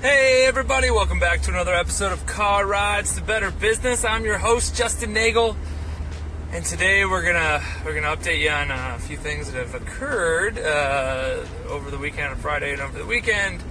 Hey everybody, welcome back to another episode of Car Rides to Better Business. I'm your host, Justin Nagel, and today we're gonna update you on a few things that have occurred over the weekend, on Friday and over the weekend,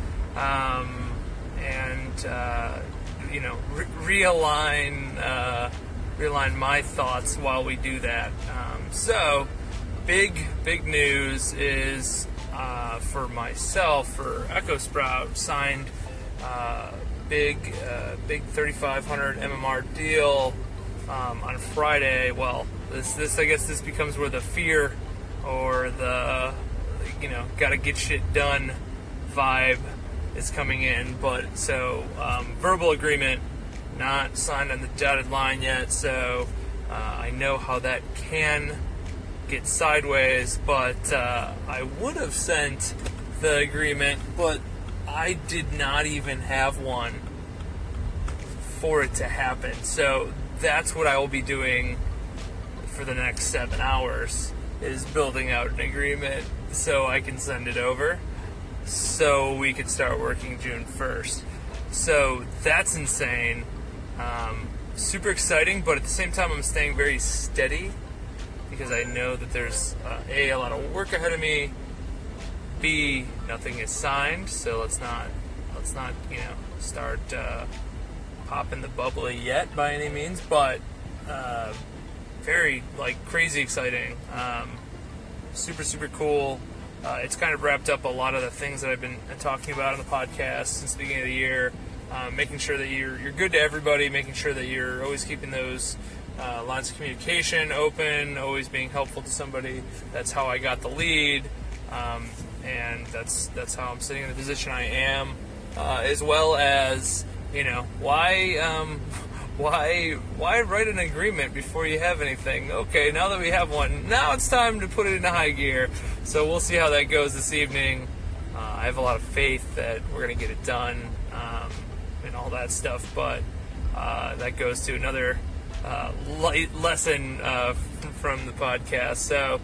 realign my thoughts while we do that. So, big news is for myself, for EchoSprout, signed big 3,500 MMR deal on Friday. Well, this I guess this becomes where the fear or the gotta get shit done vibe is coming in. But so verbal agreement, not signed on the dotted line yet. So I know how that can get sideways. But I would have sent the agreement, but I did not even have one for it to happen. So that's what I will be doing for the next 7 hours, is building out an agreement so I can send it over so we can start working June 1st. So that's insane. Super exciting, but at the same time I'm staying very steady because I know that there's a lot of work ahead of me. B, nothing is signed, so let's not start popping the bubbly yet by any means, but very crazy exciting, super cool. It's kind of wrapped up a lot of the things that I've been talking about on the podcast since the beginning of the year, making sure that you're good to everybody, making sure that you're always keeping those lines of communication open, always being helpful to somebody. That's how I got the lead. And that's how I'm sitting in the position I am, as well as why write an agreement before you have anything? Okay, now that we have one, now it's time to put it into high gear. So we'll see how that goes this evening. I have a lot of faith that we're gonna get it done, and all that stuff. But that goes to another light lesson from the podcast. So.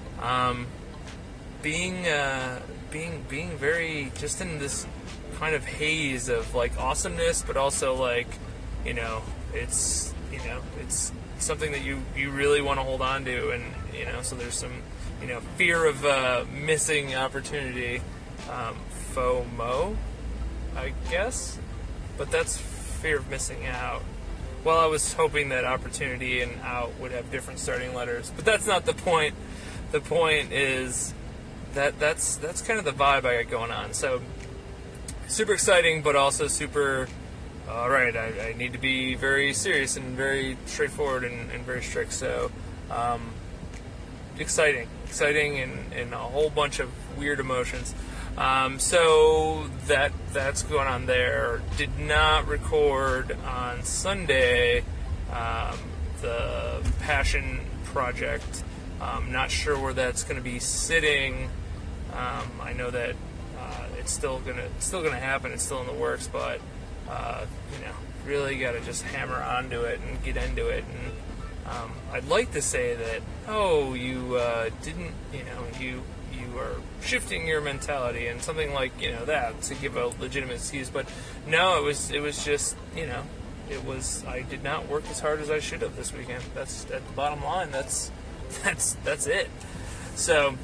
Being very just in this kind of haze of awesomeness, but also it's something that you really want to hold on to, and so there's some fear of missing opportunity, FOMO, I guess, but that's fear of missing out. Well, I was hoping that opportunity and out would have different starting letters, but that's not the point. The point is that's kind of the vibe I got going on. So super exciting, but also super alright, I need to be very serious and very straightforward and very strict. So exciting and a whole bunch of weird emotions. So that's going on there. Did not record on Sunday the Passion project. Not sure where that's going to be sitting. I know that it's still gonna happen. It's still in the works, but really got to just hammer onto it and get into it. And I'd like to say that you didn't, you are shifting your mentality and something like that to give a legitimate excuse. But no, it was just I did not work as hard as I should have this weekend. That's at the bottom line. That's it. So,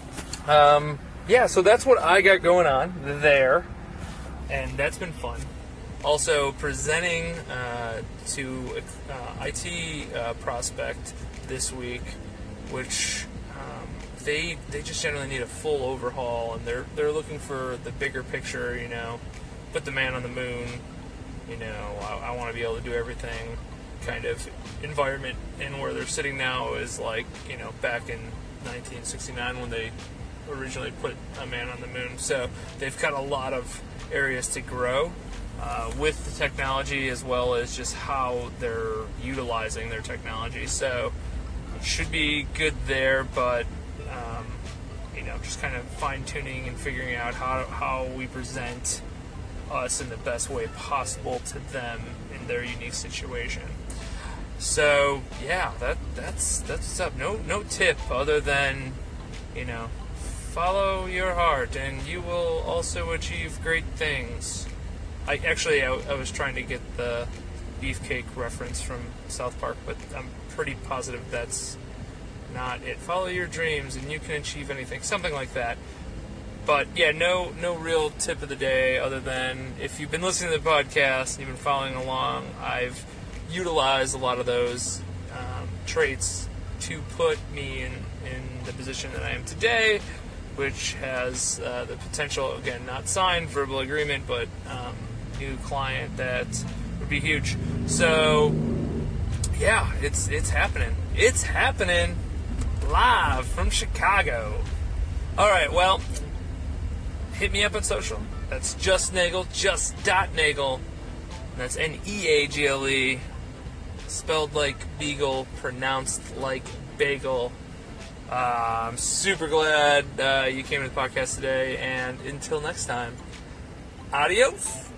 so that's what I got going on there, and that's been fun. Also, presenting to IT prospect this week, which they just generally need a full overhaul, and they're looking for the bigger picture. Put the man on the moon. I want to be able to do everything. Kind of environment, and where they're sitting now is back in 1969 when they originally put a man on the moon. So they've got a lot of areas to grow with the technology, as well as just how they're utilizing their technology. So it should be good there, but just kind of fine-tuning and figuring out how we present us in the best way possible to them in their unique situation. So yeah, that's what's up. No tip other than follow your heart and you will also achieve great things. I was trying to get the beefcake reference from South Park, but I'm pretty positive that's not it. Follow your dreams and you can achieve anything, something like that. But yeah, no real tip of the day other than if you've been listening to the podcast and you've been following along, I've utilized a lot of those traits to put me in the position that I am today, which has the potential, again, not signed verbal agreement, but new client that would be huge. So yeah, it's happening. It's happening live from Chicago. All right, well, hit me up on social. That's just Nagel, just.Nagel. That's Neagle, spelled like beagle, pronounced like bagel. I'm super glad you came to the podcast today, and until next time, adios.